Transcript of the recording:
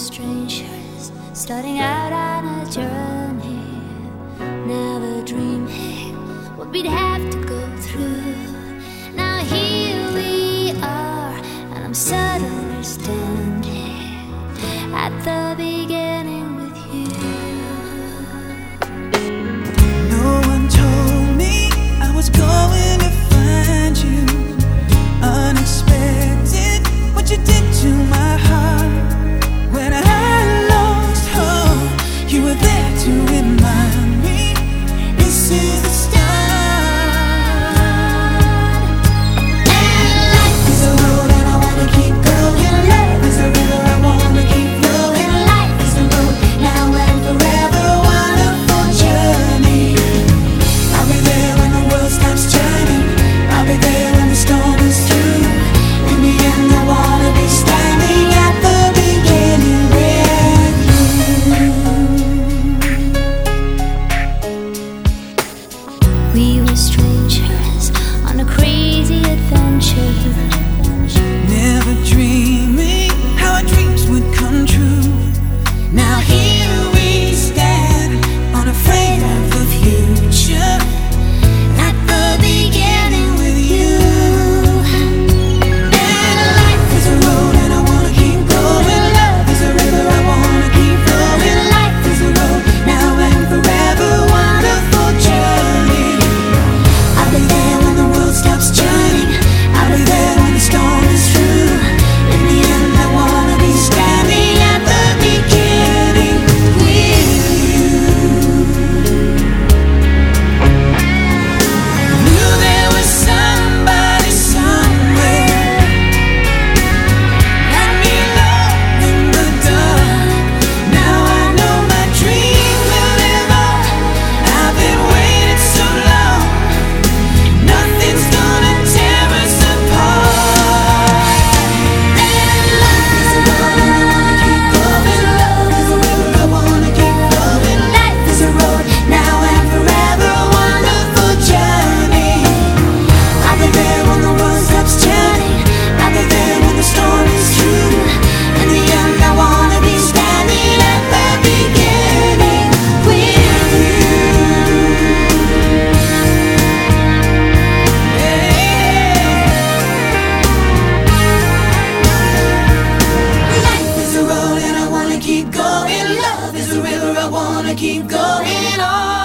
strangers starting out on a journey, never dreaming what we'd have to go through. Now here we are, and I'm suddenly standing at the beginning with you. No one told me I was going to find you. Unexpected, what you did to my heart. When I lost hope, you were there to remind me this is the start. And life is a road and I wanna keep going. Love is a river I wanna keep flowing. Life is a road now and forever, wonderful journey. I'll be there when the world stops turning. I'll be there when the storm is through. In the end I wanna be standing at the beginning with you. We were strangers on a crazy adventure, Never dreaming how our dreams would come true. Now here we stand, unafraid of the future, at the beginning with you. And life is a road and I wanna keep going. Love is a river I wanna keep flowing. Life is a road now and forever, wonderful journey. I'll be there when the world stops turning. I'll be there when the storm is through. In the end I wanna be standing at the beginning with you. Knew there was somebody somewhere. Let me love in the dark. Now I know my dream will live on. I've been waiting so long. Nothing's gonna tear us apart. And life is a road and I wanna keep going. Love is a river I wanna keep flowing. Life is a road now and forever, wonderful journey. I'll be there when the world stops turning. I'll be there when the storm is through. In the end I wanna be standing at the beginning with you. Life is a road and I wanna keep going. Love is a river I wanna keep going on.